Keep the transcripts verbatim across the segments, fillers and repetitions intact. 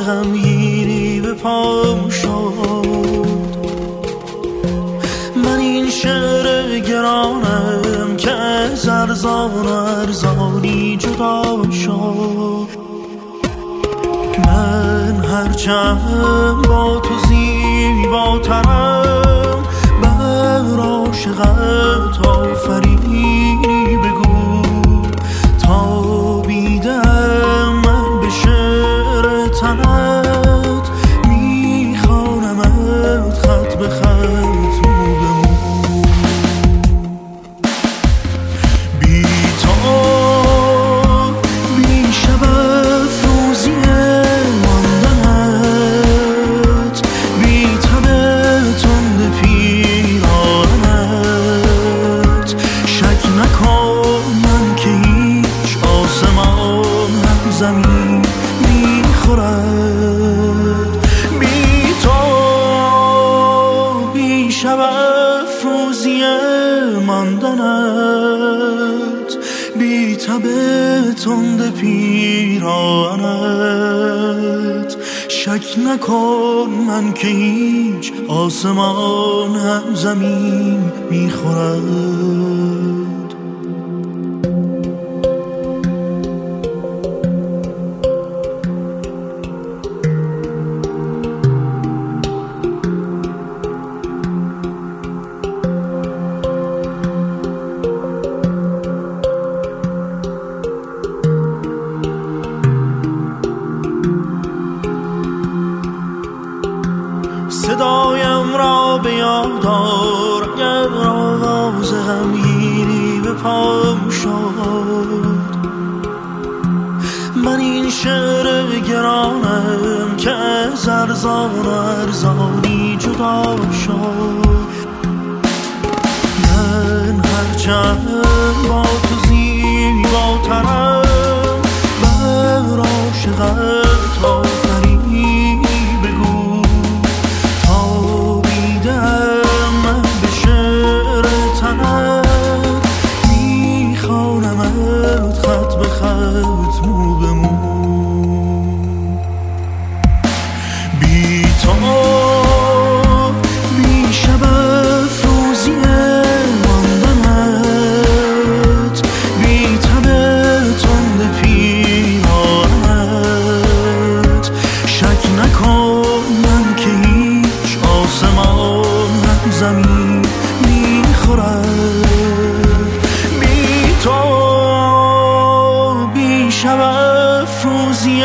غمگینی به پام شد. من این شعر گرانم که از ارزان و ارزانی جدا شد. من هرچند با تو زیباترم، بر عاشقت آفرینی بگو. تا بیدم من به شعر تنت، میخوانمت خط به خط مو به مو. بی تو بی شب افروزی ماندنت، بی تب تند پیرانت. شک نکن من که هیچ آسمان هم زمین میخورد. بی تو بی شب افروزی ماندنت، بی تب تند پیرانت. شک نکن من که هیچ آسمان هم زمین میخورد. صدایم را به یاد آر اگر آواز غمگینی به پام شد. من این شعر گرانم که از ارزان و ارزانی جدا شد. من هرچند با تو زیباترم، بر عاشقت آفرینی بگو. تا بیدم من به شعر تنت، میخوانمت خط به خط مو به مو. بی تو بی شب افروزی ماندنت، بی تب تند پیرانت. شک نکن من که هیچ آسمان هم زمین میخورد. بی تو بی شب افروزی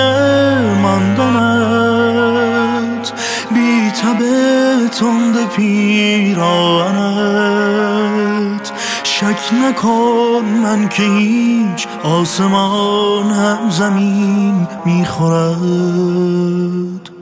ماندنت، بی تب تند پیرانت. شک نکن من که هیچ آسمان هم زمین میخورد.